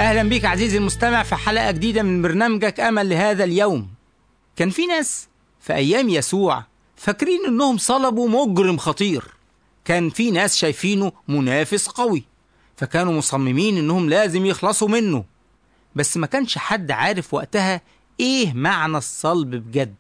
أهلا بك عزيزي المستمع في حلقة جديدة من برنامجك أمل لهذا اليوم. كان في ناس في أيام يسوع فاكرين إنهم صلبوا مجرم خطير، كان في ناس شايفينه منافس قوي، فكانوا مصممين إنهم لازم يخلصوا منه. بس ما كانش حد عارف وقتها إيه معنى الصلب بجد.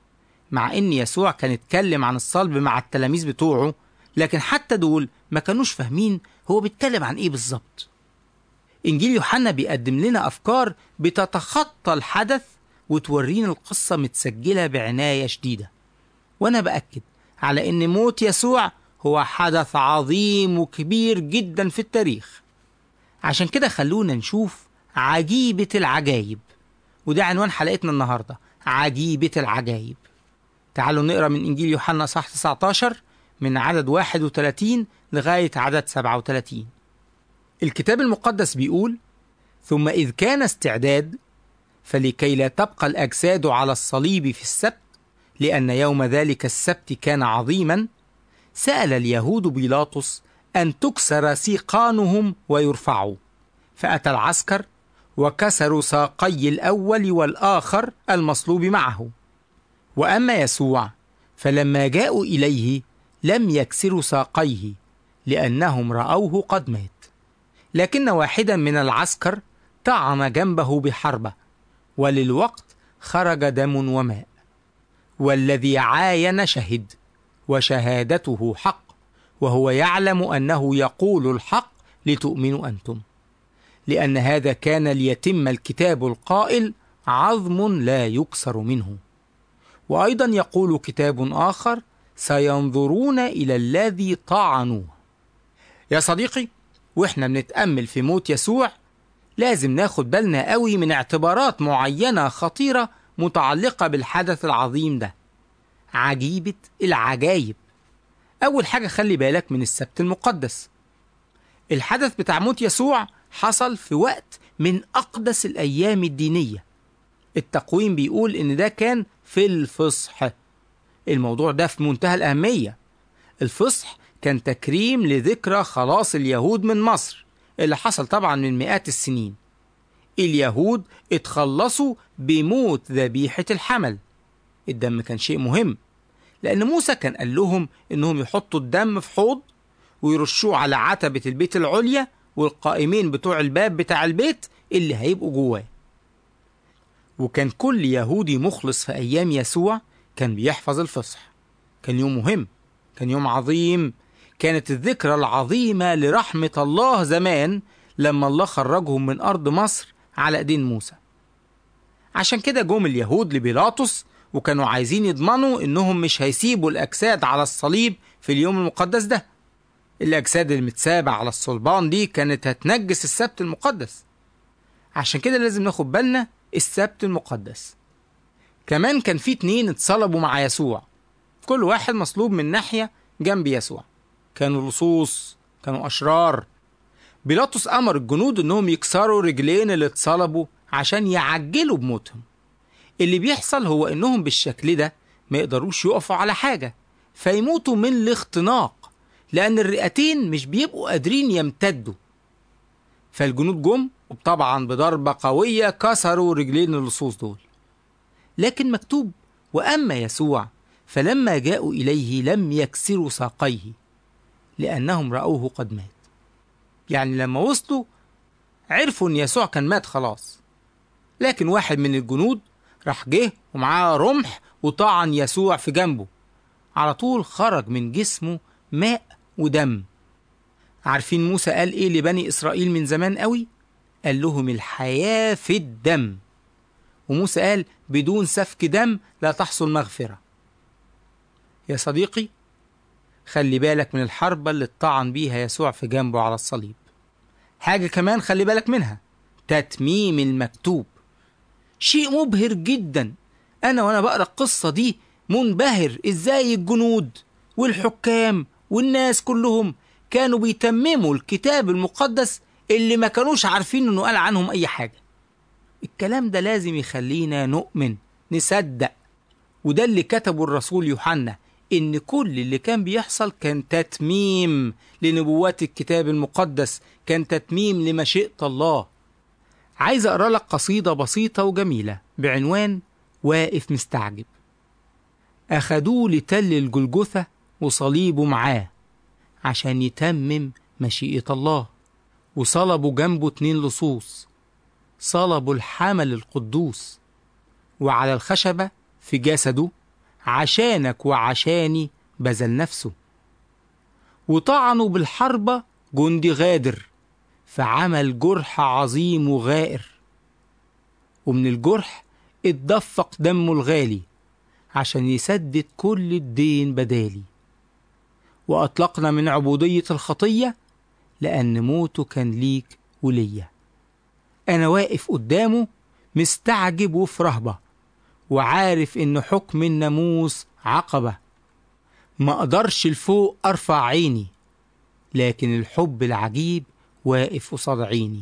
مع إن يسوع كان اتكلم عن الصلب مع التلاميذ بتوعه، لكن حتى دول ما كانوش فاهمين هو بيتكلم عن إيه بالظبط. إنجيل يوحنا بيقدم لنا أفكار بتتخطى الحدث وتورينا القصة متسجلة بعناية شديدة، وأنا بأكد على إن موت يسوع هو حدث عظيم وكبير جدا في التاريخ. عشان كده خلونا نشوف عجيبة العجايب، وده عنوان حلقتنا النهاردة، عجيبة العجايب. تعالوا نقرأ من إنجيل يوحنا صح 19 من عدد 31 لغاية عدد 37. الكتاب المقدس بيقول: ثم إذ كان استعداد، فلكي لا تبقى الأجساد على الصليب في السبت، لأن يوم ذلك السبت كان عظيما، سأل اليهود بيلاطس أن تكسر سيقانهم ويرفعوا. فأتى العسكر وكسروا ساقي الأول والآخر المصلوب معه. وأما يسوع فلما جاءوا إليه لم يكسروا ساقيه، لأنهم رأوه قد مات. لكن واحدا من العسكر طعن جنبه بحربة، وللوقت خرج دم وماء. والذي عاين شهد، وشهادته حق، وهو يعلم أنه يقول الحق لتؤمنوا أنتم، لأن هذا كان ليتم الكتاب القائل: عظم لا يكسر منه. وأيضا يقول كتاب آخر: سينظرون إلى الذي طعنوه. يا صديقي، وإحنا بنتأمل في موت يسوع لازم ناخد بالنا قوي من اعتبارات معينة خطيرة متعلقة بالحدث العظيم ده، عجيبة العجايب. أول حاجة خلي بالك من السبت المقدس. الحدث بتاع موت يسوع حصل في وقت من أقدس الأيام الدينية. التقويم بيقول إن ده كان في الفصح. الموضوع ده في منتهى الأهمية. الفصح كان تكريم لذكرى خلاص اليهود من مصر، اللي حصل طبعا من مئات السنين. اليهود اتخلصوا بموت ذبيحة الحمل. الدم كان شيء مهم، لأن موسى كان قال لهم إنهم يحطوا الدم في حوض ويرشوه على عتبة البيت العليا والقائمين بتوع الباب بتاع البيت اللي هيبقوا جواه. وكان كل يهودي مخلص في أيام يسوع كان بيحفظ الفصح. كان يوم مهم، كان يوم عظيم، كانت الذكرى العظيمة لرحمة الله زمان لما الله خرجهم من أرض مصر على إيدين موسى. عشان كده جم اليهود لبيلاطس وكانوا عايزين يضمنوا إنهم مش هيسيبوا الأجساد على الصليب في اليوم المقدس ده. الأجساد المتسابة على الصلبان دي كانت هتنجس السبت المقدس. عشان كده لازم ناخد بالنا السبت المقدس. كمان كان في 2 اتصلبوا مع يسوع، كل واحد مصلوب من ناحية جنب يسوع. كانوا لصوص، كانوا أشرار. بيلاطس أمر الجنود إنهم يكسروا رجلين اللي اتصلبوا عشان يعجلوا بموتهم. اللي بيحصل هو إنهم بالشكل ده ما يقدروش يقفوا على حاجة، فيموتوا من الاختناق، لأن الرئتين مش بيبقوا قادرين يمتدوا. فالجنود جم وطبعا بضربة قوية كسروا رجلين اللصوص دول. لكن مكتوب: وأما يسوع فلما جاءوا إليه لم يكسروا ساقيه، لأنهم رأوه قد مات. يعني لما وصلوا عرفوا إن يسوع كان مات خلاص. لكن واحد من الجنود راح جه ومعاه رمح وطعن يسوع في جنبه. على طول خرج من جسمه ماء ودم. عارفين موسى قال إيه لبني إسرائيل من زمان قوي؟ قال لهم: الحياة في الدم. وموسى قال: بدون سفك دم لا تحصل مغفرة. يا صديقي، خلي بالك من الحربة اللي اتطعن بيها يسوع في جنبه على الصليب. حاجة كمان خلي بالك منها: تتميم المكتوب. شيء مبهر جدا. وأنا بقرأ القصة دي منبهر إزاي الجنود والحكام والناس كلهم كانوا بيتمموا الكتاب المقدس اللي ما كانوش عارفين إنه قال عنهم أي حاجة. الكلام ده لازم يخلينا نؤمن، نصدق. وده اللي كتبه الرسول يوحنا، إن كل اللي كان بيحصل كان تتميم لنبوات الكتاب المقدس، كان تتميم لمشيئة الله. عايز أقرأ لك قصيدة بسيطة وجميلة بعنوان واقف مستعجب. أخدوه لتل الجلجثة وصليبه معاه عشان يتمم مشيئة الله، وصلبوا جنبه 2 لصوص، صلبوا الحمل القدوس، وعلى الخشبة في جسده عشانك وعشاني بذل نفسه، وطعنوا بالحربة جندي غادر فعمل جرح عظيم وغائر، ومن الجرح اتدفق دمه الغالي عشان يسدد كل الدين بدالي، وأطلقنا من عبودية الخطية لأن موته كان ليك وليا. أنا واقف قدامه مستعجب وفي رهبة، وعارف إن حكم الناموس عقبة، ما أقدرش لفوق أرفع عيني، لكن الحب العجيب واقف قصاد عيني.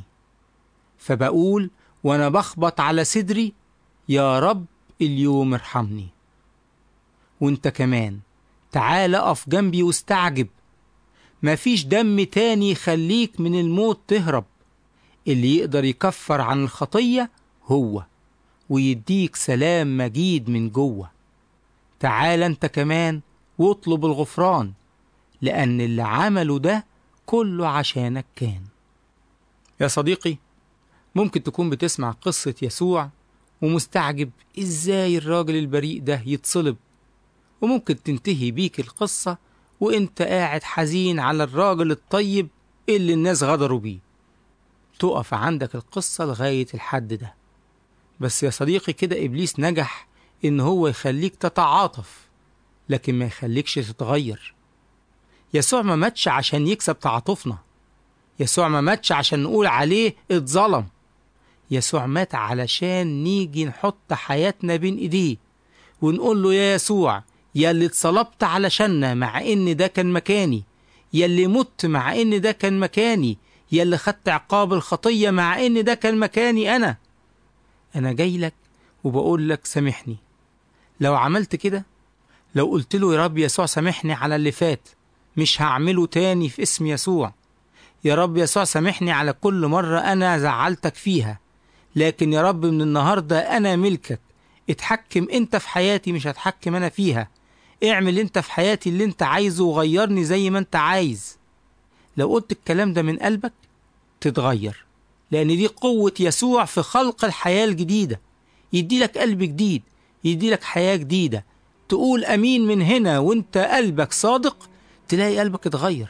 فبقول وأنا بخبط على صدري يا رب اليوم ارحمني. وانت كمان تعال اقف جنبي واستعجب، مفيش دم تاني يخليك من الموت تهرب، اللي يقدر يكفر عن الخطية هو، ويديك سلام مجيد من جوه. تعال انت كمان واطلب الغفران، لأن اللي عمله ده كله عشانك كان. يا صديقي، ممكن تكون بتسمع قصة يسوع ومستعجب ازاي الراجل البريء ده يتصلب، وممكن تنتهي بيك القصة وانت قاعد حزين على الراجل الطيب اللي الناس غدروا بيه. تقف عندك القصة لغاية الحد ده. بس يا صديقي كده إبليس نجح إن هو يخليك تتعاطف، لكن ما يخليكش تتغير. يسوع ما ماتش عشان يكسب تعاطفنا، يسوع ما ماتش عشان نقول عليه اتظلم، يسوع مات علشان نيجي نحط حياتنا بين ايديه ونقول له يا يسوع، يا اللي اتصلبت علشاننا مع ان ده كان مكاني، يا اللي مت مع ان ده كان مكاني، يا اللي خدت عقاب الخطية مع ان ده كان مكاني. انا جاي لك وبقول لك سامحني. لو عملت كده، لو قلت له يا رب يسوع سامحني على اللي فات، مش هعمله تاني في اسم يسوع. يا رب يسوع سامحني على كل مرة أنا زعلتك فيها، لكن يا رب من النهاردة أنا ملكك، اتحكم أنت في حياتي مش هتحكم أنا فيها، اعمل أنت في حياتي اللي أنت عايزه وغيرني زي ما أنت عايز. لو قلت الكلام ده من قلبك تتغير، لأن دي قوة يسوع في خلق الحياة الجديدة. يدي لك قلب جديد، يدي لك حياة جديدة. تقول أمين من هنا وانت قلبك صادق، تلاقي قلبك اتغير.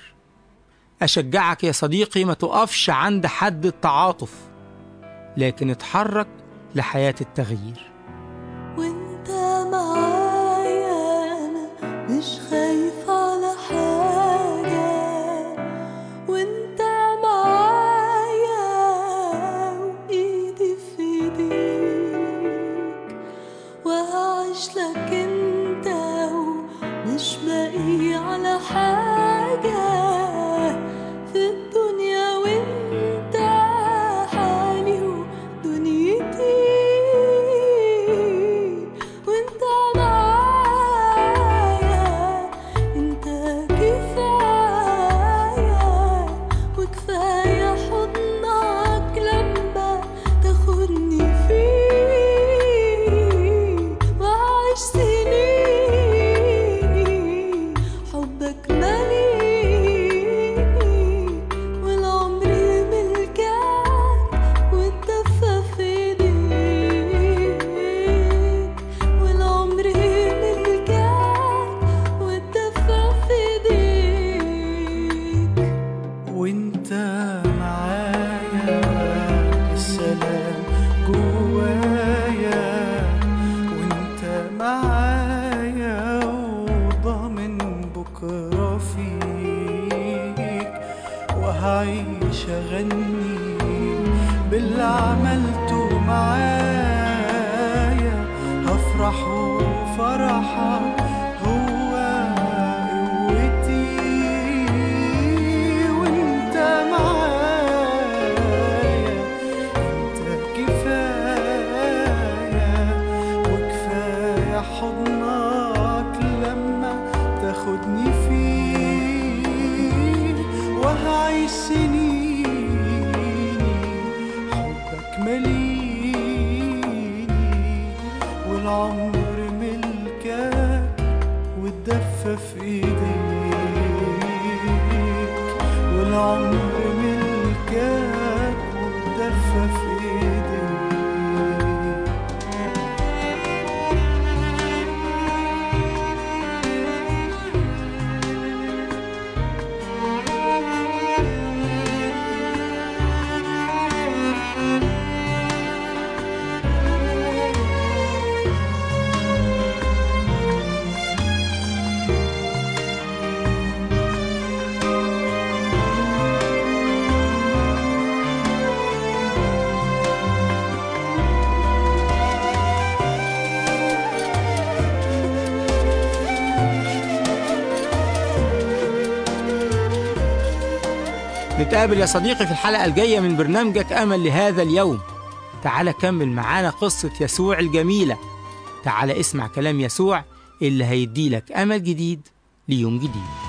أشجعك يا صديقي ما تقفش عند حد التعاطف، لكن اتحرك لحياة التغيير. وانت معايا أنا مش خايف على حاجة، وانت معايا وإيدي في إيديك، وهعيش لك انت ومش باقي على حاجة في الدنيا، وانت حالي ودنيتي، وانت معايا انت كفاية، وكفاية حضنك لما تاخدني فيه، وعيش سنيني حبك ماليني، والعمر ملكك واتدفى في ايديك، والعمر ملكك واتدفى في ايديك. وانت معايا السلام جوايا، وانت معايا وضامن بكرة فيك، وهعيش اغني باللي عملته معايا، هفرح وفرحك هو قوتي، وانت معايا انت كفاية، وكفاية حضنك لما تاخدني فيه، وهعيش سنيني حبك مليني والعمر ملكك والدفة في ايديك، والعمر ملكك والدفة في ايديك. نتقابل يا صديقي في الحلقة الجاية من برنامجك أمل لهذا اليوم. تعال كمل معانا قصة يسوع الجميلة. تعال اسمع كلام يسوع اللي هيديلك أمل جديد ليوم جديد.